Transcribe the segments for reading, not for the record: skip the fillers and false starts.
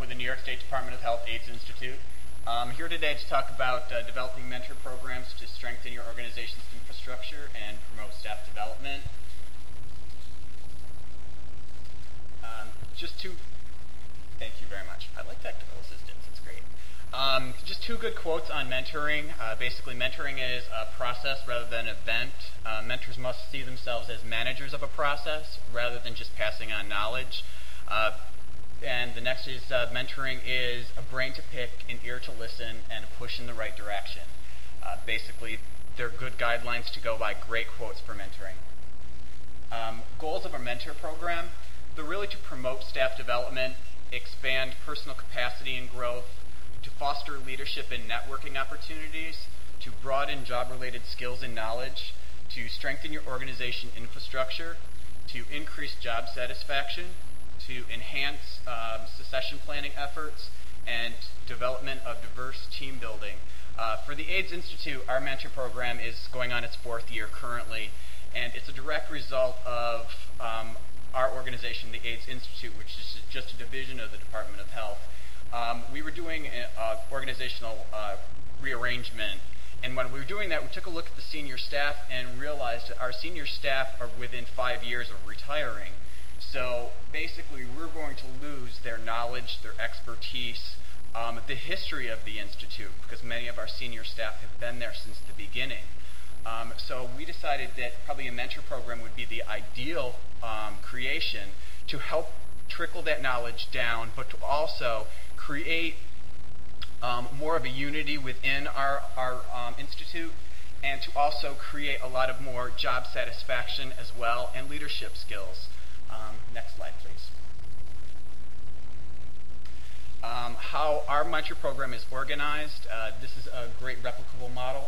with the New York State Department of Health AIDS Institute. I'm here today to talk about developing mentor programs to strengthen your organization's infrastructure and promote staff development. Thank you very much. I like technical assistance, it's great. Just two good quotes on mentoring. Basically, mentoring is a process rather than an event. Mentors must see themselves as managers of a process rather than just passing on knowledge. And the next is mentoring is a brain to pick, an ear to listen, and a push in the right direction. Basically, they're good guidelines to go by, great quotes for mentoring. Goals of a mentor program, they're really to promote staff development, expand personal capacity and growth, to foster leadership and networking opportunities, to broaden job-related skills and knowledge, to strengthen your organization infrastructure, to increase job satisfaction, to enhance succession planning efforts, and development of diverse team building. For the AIDS Institute, our mentor program is going on its 4th year currently, and it's a direct result of our organization, the AIDS Institute, which is just a division of the Department of Health. We were doing an organizational rearrangement, and when we were doing that, we took a look at the senior staff and realized that our senior staff are within 5 years of retiring. So basically, we're going to lose their knowledge, their expertise, the history of the Institute, because many of our senior staff have been there since the beginning. So we decided that probably a mentor program would be the ideal creation to help trickle that knowledge down, but to also create more of a unity within our institute, and to also create a lot of more job satisfaction as well, and leadership skills. Next slide, please. How our mentor program is organized, this is a great replicable model.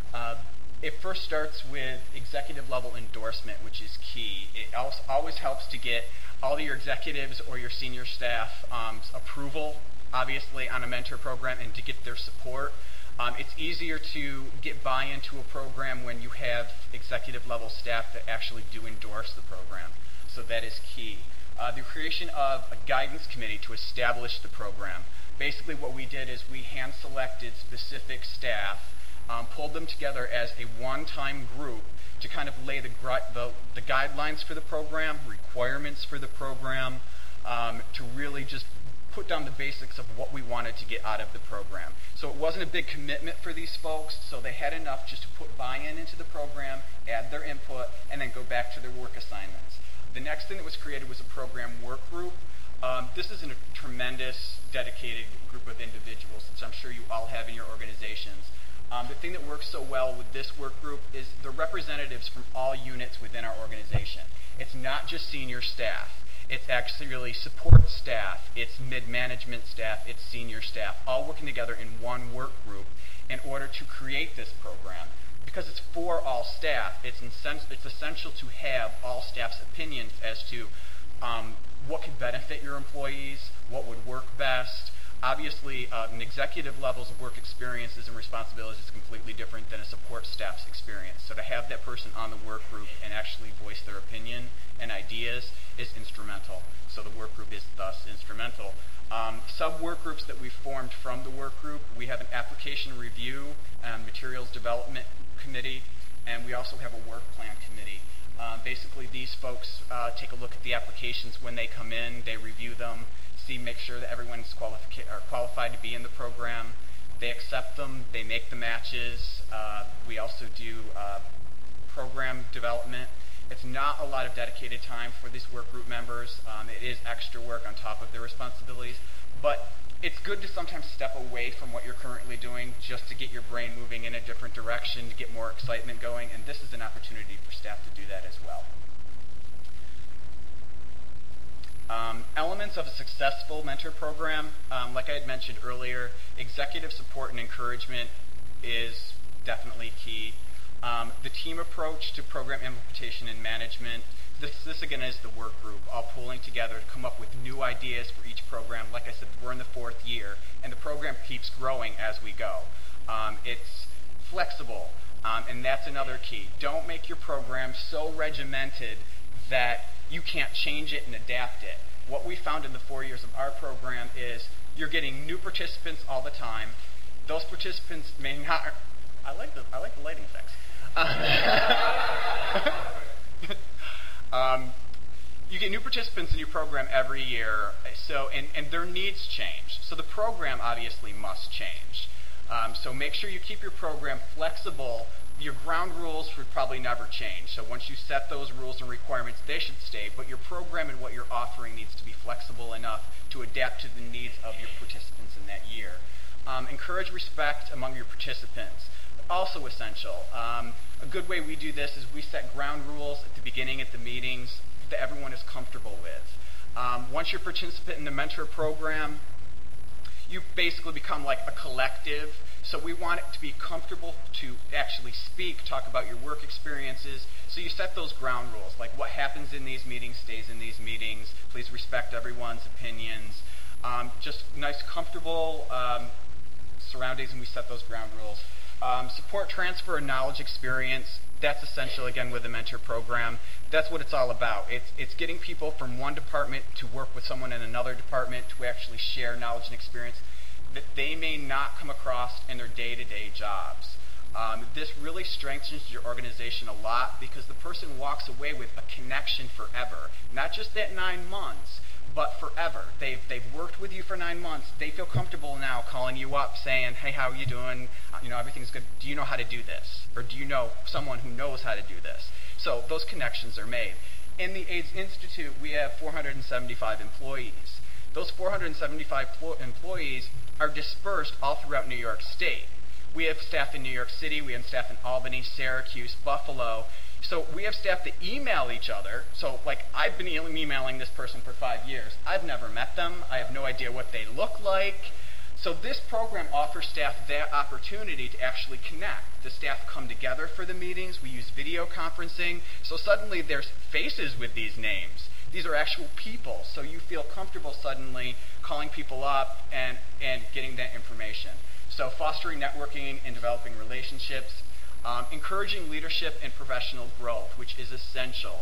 It first starts with executive level endorsement, which is key. It always helps to get all of your executives or your senior staff approval, obviously, on a mentor program, and to get their support. It's easier to get buy-in to a program when you have executive level staff that actually do endorse the program. So that is key. The creation of a guidance committee to establish the program. Basically what we did is we hand-selected specific staff, pulled them together as a one-time group to kind of lay the guidelines for the program, requirements for the program, to really just put down the basics of what we wanted to get out of the program. So it wasn't a big commitment for these folks, so they had enough just to put buy-in into the program, add their input, and then go back to their work assignments. The next thing that was created was a program work group. This is a tremendous, dedicated group of individuals, which I'm sure you all have in your organizations. The thing that works so well with this work group is the representatives from all units within our organization. It's not just senior staff. It's actually really support staff, it's mid-management staff, it's senior staff, all working together in one work group in order to create this program. Because it's for all staff, it's essential to have all staff's opinions as to what could benefit your employees, what would work best. Obviously, an executive level's work experiences and responsibilities is completely different than a support staff's experience. So to have that person on the work group and actually voice their opinion and ideas is instrumental. So the work group is thus instrumental. Sub-work groups that we formed from the work group, we have an application review and materials development committee, and we also have a work plan committee. Basically, these folks take a look at the applications when they come in, they review them, make sure that everyone's qualified to be in the program. They accept them, they make the matches. We also do program development. It's not a lot of dedicated time for these work group members. It is extra work on top of their responsibilities, but it's good to sometimes step away from what you're currently doing just to get your brain moving in a different direction, to get more excitement going, and this is an opportunity for staff to do that as well. Elements of a successful mentor program, like I had mentioned earlier, executive support and encouragement is definitely key. The team approach to program implementation and management, this again is the work group, all pulling together to come up with new ideas for each program. Like I said, we're in the 4th year, and the program keeps growing as we go. It's flexible, and that's another key. Don't make your program so regimented that you can't change it and adapt it. what we found in the 4 years of our program is you're getting new participants all the time. Those participants may not. I like the lighting effects. You get new participants in your program every year, and their needs change. So the program obviously must change. So make sure you keep your program flexible. Your ground rules would probably never change. So once you set those rules and requirements, they should stay. But your program and what you're offering needs to be flexible enough to adapt to the needs of your participants in that year. Encourage respect among your participants. Also essential. A good way we do this is we set ground rules at the beginning at the meetings that everyone is comfortable with. Once you're a participant in the mentor program, you basically become like a collective. So we want it to be comfortable to actually speak, talk about your work experiences. So you set those ground rules, like what happens in these meetings stays in these meetings. Please respect everyone's opinions. Just nice, comfortable surroundings, and we set those ground rules. Support transfer and knowledge experience. That's essential, again, with the mentor program. That's what it's all about. It's getting people from one department to work with someone in another department to actually share knowledge and experience that they may not come across in their day-to-day jobs. This really strengthens your organization a lot because the person walks away with a connection forever. Not just that 9 months, but forever. They've worked with you for 9 months. They feel comfortable now calling you up saying, hey, how are you doing? Everything's good. Do you know how to do this? Or do you know someone who knows how to do this? So those connections are made. In the AIDS Institute, we have 475 employees. Those 475 employees are dispersed all throughout New York State. We have staff in New York City, we have staff in Albany, Syracuse, Buffalo. So we have staff that email each other. So like I've been emailing this person for 5 years. I've never met them. I have no idea what they look like. So this program offers staff that opportunity to actually connect. The staff come together for the meetings. We use video conferencing. So suddenly there's faces with these names. These are actual people. So you feel comfortable suddenly calling people up and getting that information. So fostering networking and developing relationships. Encouraging leadership and professional growth, which is essential.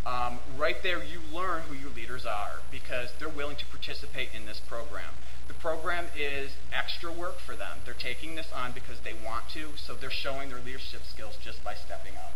Right there you learn who your leaders are because they're willing to participate in this program. The program is extra work for them. They're taking this on because they want to, so they're showing their leadership skills just by stepping up.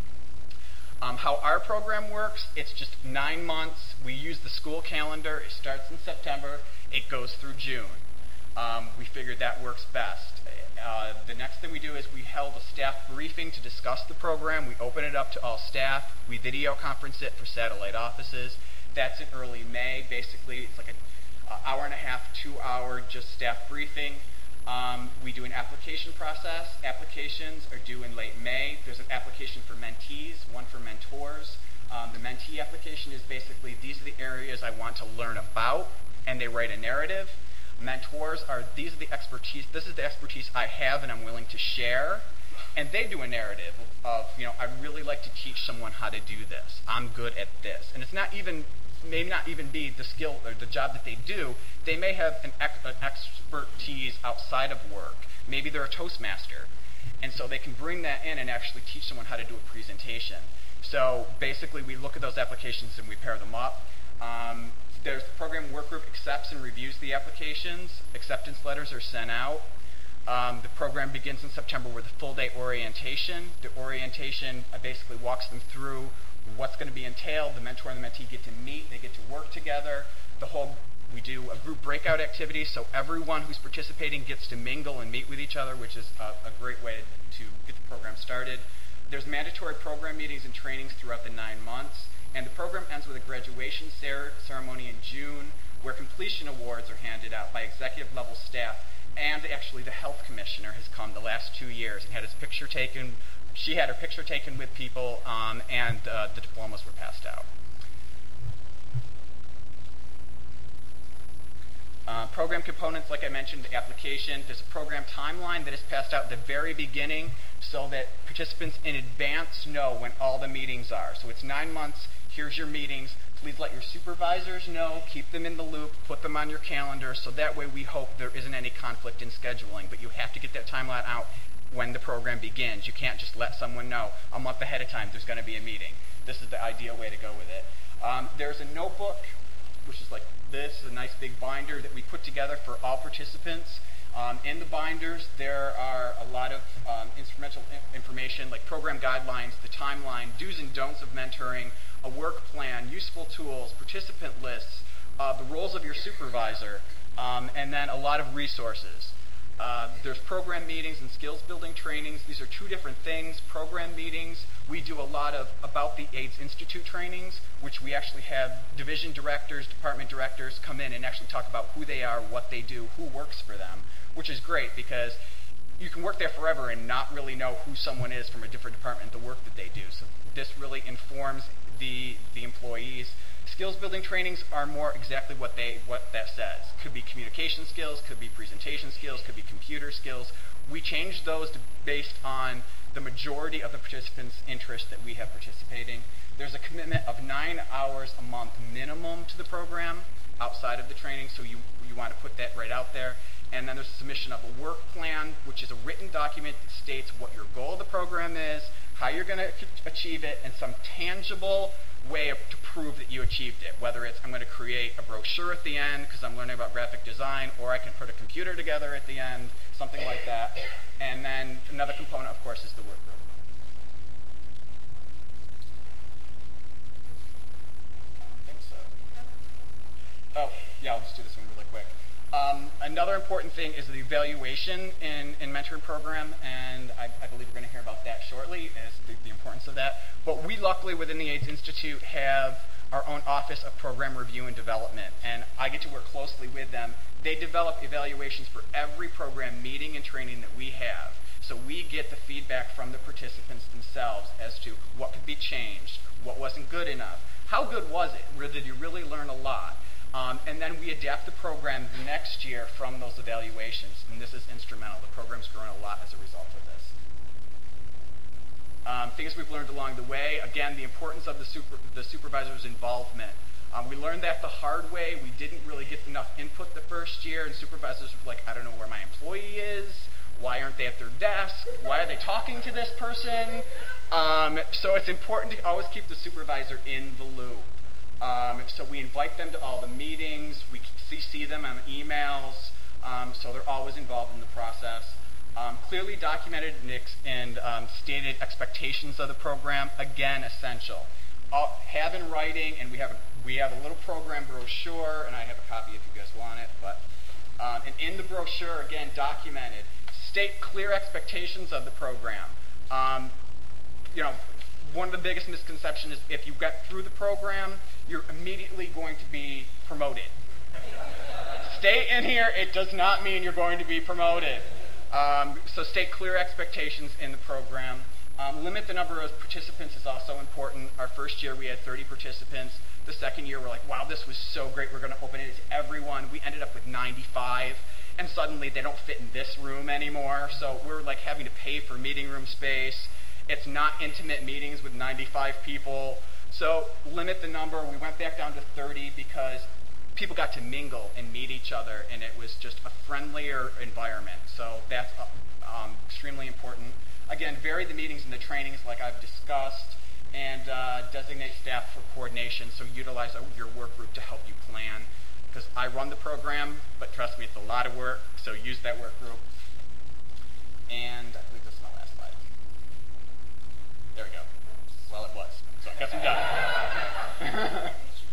How our program works, it's just 9 months. We use the school calendar. It starts in September. It goes through June. We figured that works best. The next thing we do is we held a staff briefing to discuss the program. We open it up to all staff. We video conference it for satellite offices. That's in early May. Basically, it's like an hour and a half, 2 hour just staff briefing. We do an application process. Applications are due in late May. There's an application for mentees, one for mentors. The mentee application is basically, these are the areas I want to learn about, and they write a narrative. Mentors are, this is the expertise I have and I'm willing to share. And they do a narrative of, I'd really like to teach someone how to do this. I'm good at this. And it's may not even be the skill or the job that they do. They may have an expertise outside of work. Maybe they're a Toastmaster. And so they can bring that in and actually teach someone how to do a presentation. So basically we look at those applications and we pair them up. There's the program work group accepts and reviews the applications. Acceptance letters are sent out. The program begins in September with a full-day orientation. The orientation basically walks them through what's going to be entailed. The mentor and the mentee get to meet. They get to work together. We do a group breakout activity, so everyone who's participating gets to mingle and meet with each other, which is a great way to get the program started. There's mandatory program meetings and trainings throughout the 9 months. And the program ends with a graduation ceremony in June where completion awards are handed out by executive level staff. And actually the health commissioner has come the last 2 years and had his picture taken. She had her picture taken with people and the diplomas were passed out. Program components, like I mentioned, the application. There's a program timeline that is passed out at the very beginning so that participants in advance know when all the meetings are. So it's 9 months. Here's your meetings. Please let your supervisors know. Keep them in the loop. Put them on your calendar. So that way we hope there isn't any conflict in scheduling. But you have to get that timeline out when the program begins. You can't just let someone know a month ahead of time there's going to be a meeting. This is the ideal way to go with it. There's a notebook which is like this, a nice big binder that we put together for all participants. In the binders, there are a lot of instrumental information like program guidelines, the timeline, do's and don'ts of mentoring, a work plan, useful tools, participant lists, the roles of your supervisor, and then a lot of resources. There's program meetings and skills building trainings. These are two different things. Program meetings, we do a lot of About the AIDS Institute trainings, which we actually have division directors, department directors come in and actually talk about who they are, what they do, who works for them, which is great because you can work there forever and not really know who someone is from a different department, the work that they do. So this really informs the employees. Skills building trainings are more exactly what that says. Could be communication skills, could be presentation skills, could be computer skills. We change those based on the majority of the participants' interest that we have participating. There's a commitment of 9 hours a month minimum to the program outside of the training, so you want to put that right out there. And then there's a submission of a work plan, which is a written document that states what your goal of the program is, how you're going to achieve it, and some tangible way to prove that you achieved it. Whether it's I'm going to create a brochure at the end because I'm learning about graphic design, or I can put a computer together at the end, something like that. And then another component, of course, is the work group. I don't think so. Oh, yeah, I'll just do this one really quick. Another important thing is the evaluation in mentoring program, and I believe we're going to hear about that shortly, as the importance of that. But we luckily within the AIDS Institute have our own Office of Program Review and Development, and I get to work closely with them. They develop evaluations for every program meeting and training that we have. So we get the feedback from the participants themselves as to what could be changed, what wasn't good enough, how good was it, did you really learn a lot? And then we adapt the program next year from those evaluations, and this is instrumental. The program's grown a lot as a result of this. Things we've learned along the way, again, the importance of the supervisor's involvement. We learned that the hard way. We didn't really get enough input the first year, and supervisors were like, I don't know where my employee is. Why aren't they at their desk? Why are they talking to this person? So it's important to always keep the supervisor in the loop. So we invite them to all the meetings, we CC them on emails, so they're always involved in the process. Clearly documented and stated expectations of the program, again, essential. Have in writing, and we have a little program brochure, and I have a copy if you guys want it, but and in the brochure, again, documented. State clear expectations of the program. One of the biggest misconceptions is if you get through the program, you're immediately going to be promoted. Stay in here, it does not mean you're going to be promoted. So state clear expectations in the program. Limit the number of participants is also important. Our first year we had 30 participants. The second year we're like, wow, this was so great, we're going to open it to everyone. We ended up with 95, and suddenly they don't fit in this room anymore, so we're like having to pay for meeting room space. It's not intimate meetings with 95 people. So limit the number. We went back down to 30 because people got to mingle and meet each other, and it was just a friendlier environment. So that's extremely important. Again, vary the meetings and the trainings like I've discussed, and designate staff for coordination. So utilize your work group to help you plan. Because I run the program, but trust me, it's a lot of work, so use that work group. And I believe this is my last slide. There we go. Well, it was. So I guess I'm done.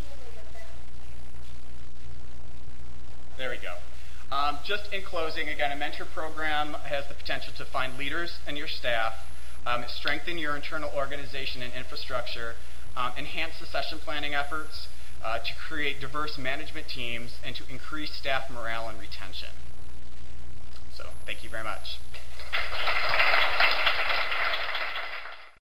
There we go. Just in closing, again, a mentor program has the potential to find leaders in your staff, strengthen your internal organization and infrastructure, enhance succession planning efforts, to create diverse management teams, and to increase staff morale and retention. So, thank you very much.